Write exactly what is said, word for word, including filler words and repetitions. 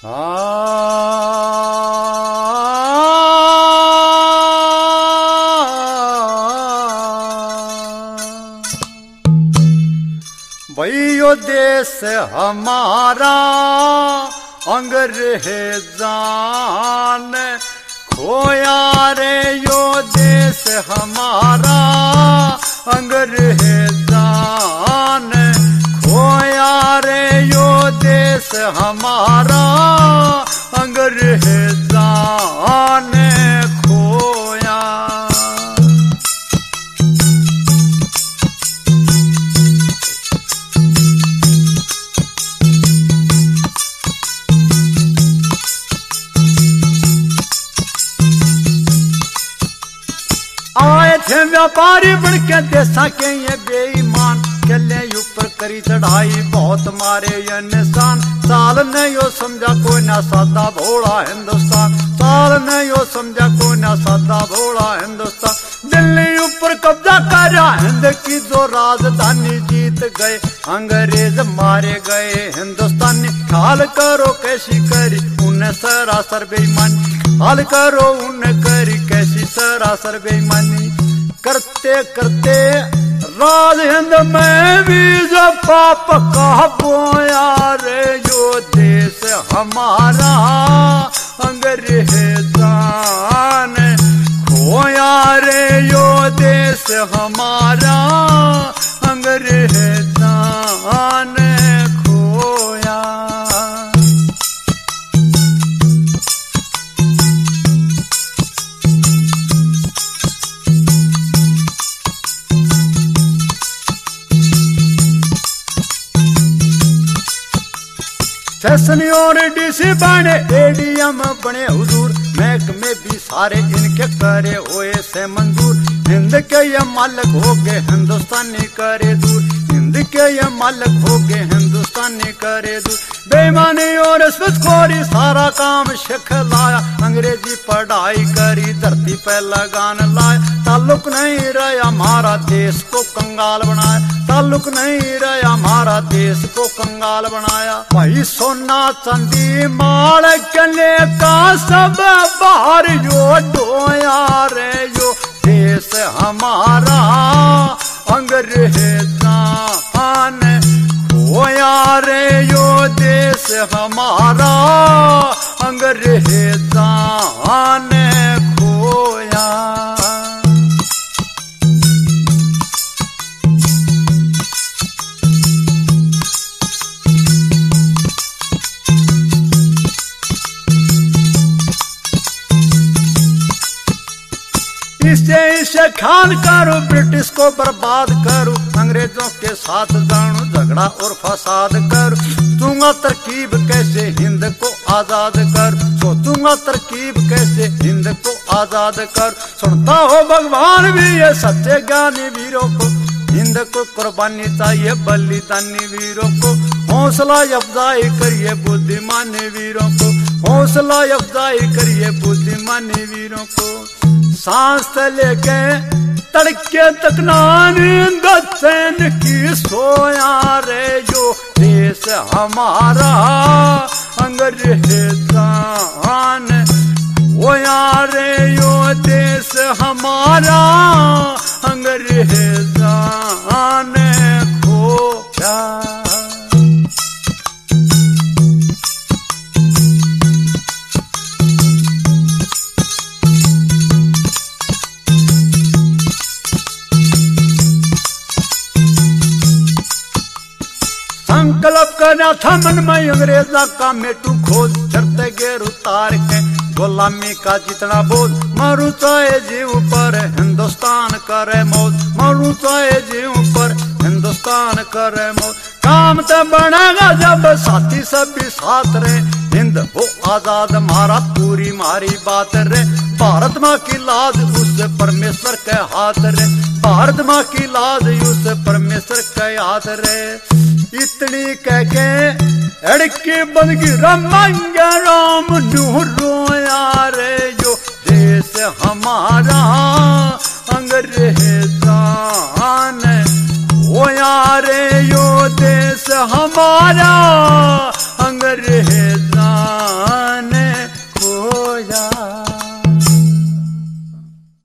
भाई यो देश हमारा अंग्रेजान खोया रे, यो देश हमारा अंग्रेजान खोया रे, यो देश हमारा अंग्रेजान खोया। आए थे व्यापारी बन के देशा के ये बेईमान, चले ऊपर करी चढ़ाई बहुत मारे ये निशान। साल ने यो समझा कोई ना सादा भोला हिंदुस्तान, साल ने यो समझा कोई ना सादा भोला हिंदुस्तान। दिल्ली ऊपर कब्जा करा हिंद की जो राजधानी, जीत गए अंग्रेज मारे गए हिंदुस्तानी। ख्याल करो कैसी करी उन्हें सरासर बेईमानी, हाल करो उन्हें करी कैसी सरासर बेईमानी। करते करते राज हिंद में भी जो पाप का बोया रे, यो देश हमारा अंग्रेजान खोया रे, यो देश हमारा अंग्रेजान खोया। फैशन और डीसी बने एडीएम बने हुजूर, महकमे भी सारे इनके करे हुए से मंजूर। हिंद के ये मालिक हो गए हिंदुस्तानी करे दूर, हिंद के ये मालिक हो गए हिंदुस्तानी करे दूर। बेईमानी और रिश्वतखोरी सारा काम सिखलाया, अंग्रेजी पढ़ाई करी धरती पे लगान लाया। ताल्लुक नहीं रहा हमारा देश को कंगाल बनाया, ताल्लुक नहीं रहा हमारा देश को कंगाल बनाया। भाई सोना चांदी माल कले का सब बाहर यो ढोया रे, यो देश हमारा अंग्रेजान खोया रे, यो देश हमारा अंग्रेजान खोया। इसे इसे खान करो, ब्रिटिश को बर्बाद करो, अंग्रेजों के साथ जानू झगड़ा और फसाद करो। सोचूंगा तरकीब कैसे हिंद को आजाद कर, सोचूंगा तरकीब कैसे हिंद को आजाद कर। सुनता हो भगवान भी ये सच्चे ज्ञानी वीरों को, हिंद को कुर्बानी चाहिए बलिदानी वीरों को। हौसला अफजाई करिए बुद्धिमानी वीरों को, हौसला अफजाई करिए बुद्धिमानी वीरों को। सांस लेके तड़के तक नींद चैन की सोया रे, जो देश हमारा अंग्रेजान खोया रे, यो देश हमारा अंग्रेजान खोया। संकल्प करना था मन में अंग्रेजा का मेटू खोज, चढ़ते गेर उतार के गुलामी का जितना बोझ। मरू चाहे जीव पर हिंदुस्तान करे मौज, मरू चाहे जीव पर हिंदुस्तान करे मौज। काम तो बनेगा जब साथी सभी साथ रहे, हिंद हो आजाद मारा पूरी मारी बात रे। भारत माँ की लाज उस परमेश्वर के हाथ रे, भारत माँ की लाज उस परमेश्वर के हाथ रे। इतनी कह के अड़के बंदगी रमंगे राम नू रोया रे, जो देश हमारा अंग्रेजान खोया रे, यो देश हमारा